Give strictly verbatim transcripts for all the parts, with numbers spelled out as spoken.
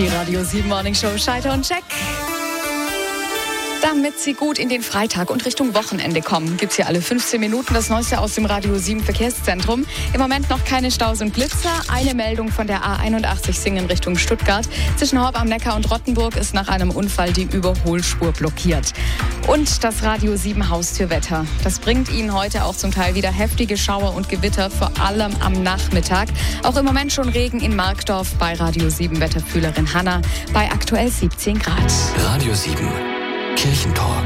Die Radio sieben Morning Show Schalter und Check. Damit Sie gut in den Freitag und Richtung Wochenende kommen, gibt es hier alle fünfzehn Minuten das Neueste aus dem Radio sieben Verkehrszentrum. Im Moment noch keine Staus und Blitzer. Eine Meldung von der A einundachtzig Singen Richtung Stuttgart. Zwischen Horb am Neckar und Rottenburg ist nach einem Unfall die Überholspur blockiert. Und das Radio sieben Haustürwetter. Das bringt Ihnen heute auch zum Teil wieder heftige Schauer und Gewitter, vor allem am Nachmittag. Auch im Moment schon Regen in Markdorf bei Radio sieben Wetterfühlerin Hanna bei aktuell siebzehn Grad. Radio sieben Kirchentalk.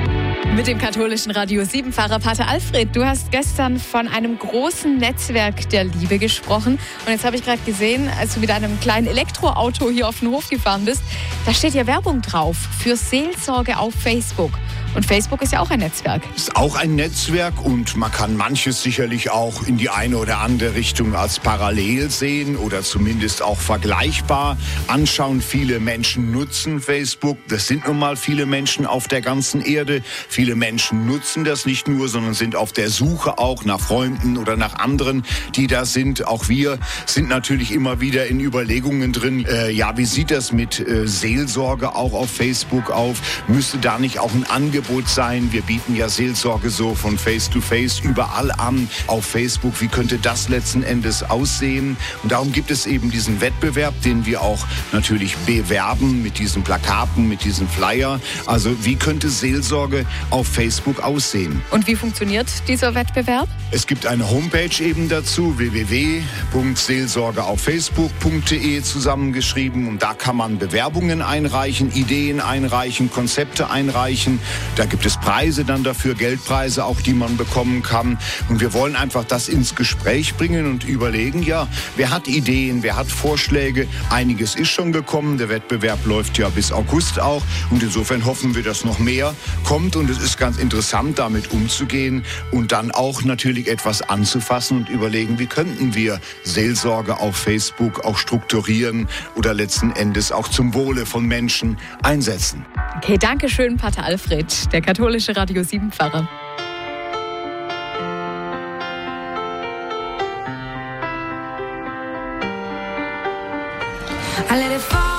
Mit dem katholischen Radio sieben Pfarrer Pater Alfred. Du hast gestern von einem großen Netzwerk der Liebe gesprochen. Und jetzt habe ich gerade gesehen, als du mit einem kleinen Elektroauto hier auf den Hof gefahren bist, da steht ja Werbung drauf für Seelsorge auf Facebook. Und Facebook ist ja auch ein Netzwerk. Ist auch ein Netzwerk und man kann manches sicherlich auch in die eine oder andere Richtung als parallel sehen oder zumindest auch vergleichbar anschauen. Viele Menschen nutzen Facebook. Das sind nun mal viele Menschen auf der ganzen Erde. Viele Menschen nutzen das nicht nur, sondern sind auf der Suche auch nach Freunden oder nach anderen, die da sind. Auch wir sind natürlich immer wieder in Überlegungen drin. Äh, ja, wie sieht das mit äh, Seelsorge auch auf Facebook auf? Müsste da nicht auch ein Angebot sein? Wir bieten ja Seelsorge so von Face to Face überall an auf Facebook. Wie könnte das letzten Endes aussehen? Und darum gibt es eben diesen Wettbewerb, den wir auch natürlich bewerben mit diesen Plakaten, mit diesen Flyer. Also wie könnte Seelsorge auf Facebook aussehen? Und wie funktioniert dieser Wettbewerb? Es gibt eine Homepage eben dazu, w w w punkt seelsorge auf facebook punkt d e zusammengeschrieben. Und da kann man Bewerbungen einreichen, Ideen einreichen, Konzepte einreichen. Da gibt es Preise dann dafür, Geldpreise auch, die man bekommen kann. Und wir wollen einfach das ins Gespräch bringen und überlegen, ja, wer hat Ideen, wer hat Vorschläge? Einiges ist schon gekommen. Der Wettbewerb läuft ja bis August auch. Und insofern hoffen wir, dass noch mehr kommt. Und es ist ganz interessant, damit umzugehen und dann auch natürlich etwas anzufassen und überlegen, wie könnten wir Seelsorge auf Facebook auch strukturieren oder letzten Endes auch zum Wohle von Menschen einsetzen. Okay, danke schön, Pater Alfred, der katholische Radio sieben Pfarrer. I let it fall.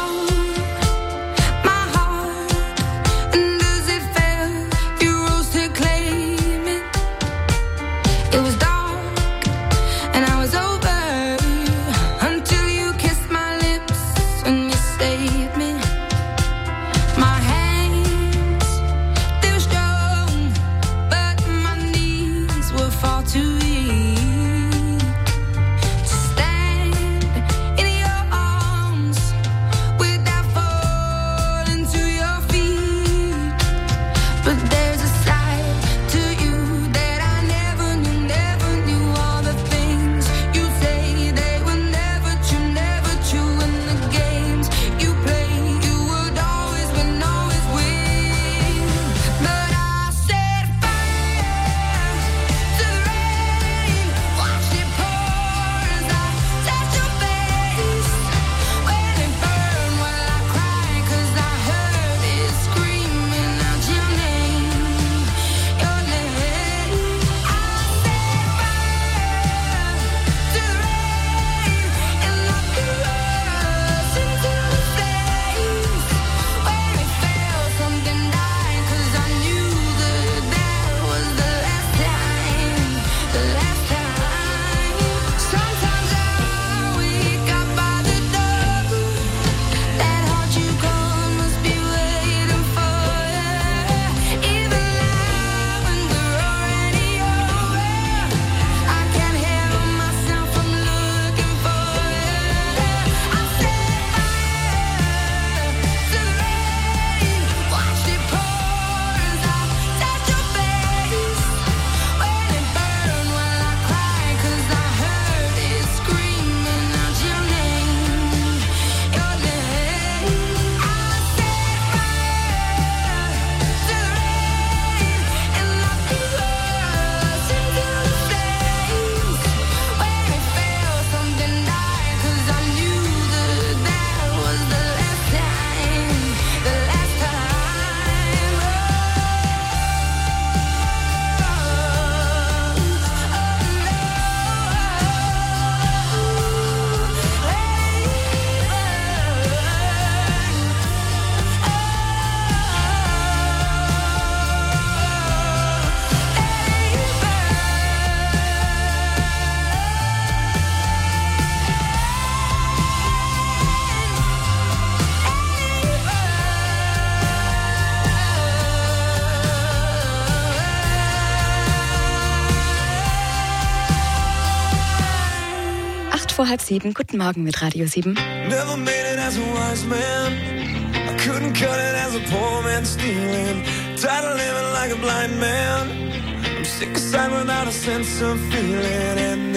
vor halb sieben. Guten Morgen mit Radio sieben. Never made it as a wise man. I couldn't cut it as a poor man stealing. Tired of living like a blind man. I'm sick aside without a sense of feeling. And